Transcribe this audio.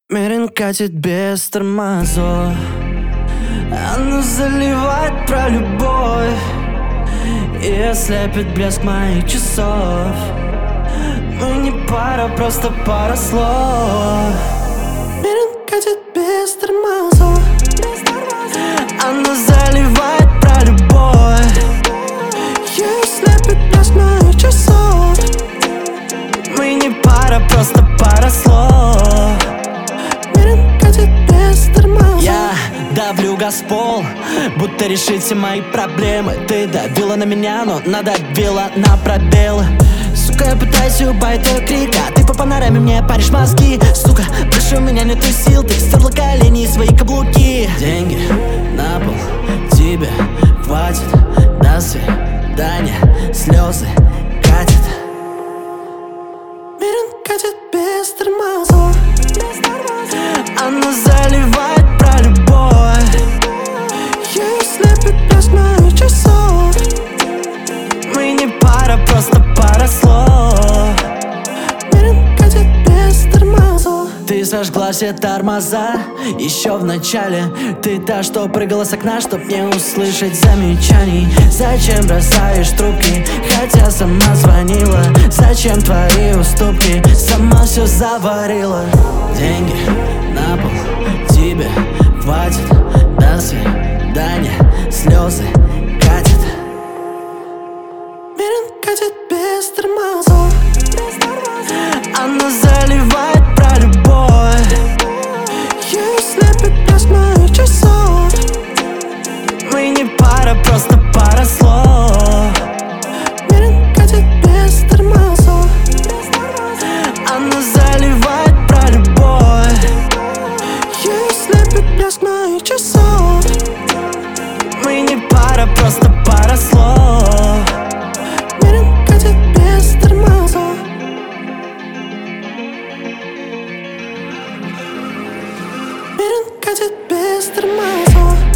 Мерин катит без тормозов, она заливает про любовь и ослепит блеск моих часов. Мы не пара, просто пара слов. Мерин катит без тормозов, она заливает про любовь и ослепит блеск моих часов. Мы не пара, просто пара слов. Я давлю газпол, будто решить все мои проблемы. Ты давила на меня, но надавила на пробелы. Сука, я пытаюсь убавить твой крик, а ты по панораме мне паришь мозги. Сука, больше у меня нету сил, ты стерла колени и свои каблуки. Деньги на пол, тебе хватит, до свидания, слезы катят. Мерин катит без тормозов, она заливает про любовь и ослепит блеск моих часов. Мы не пара, просто пара слов. Мерин катит без тормозов. Ты сожгла все тормоза еще в начале. Ты та, что прыгала с окна, чтоб не услышать замечаний. Зачем бросаешь трубки, хотя сама звонила? Зачем твои уступки, сама все заварила? Деньги на пол, тебе хватит, до свидания, слезы катят. Мерин катит без тормозов, она заливает про любовь и ослепит блеск моих часов. Мы не пара, просто пара слов. Мерин катит без тормозов, она заливает про любовь и ослепит блеск моих часов. Мы не пара, просто пара слов. Мерин катит без тормозов. Мерин катит без тормозов.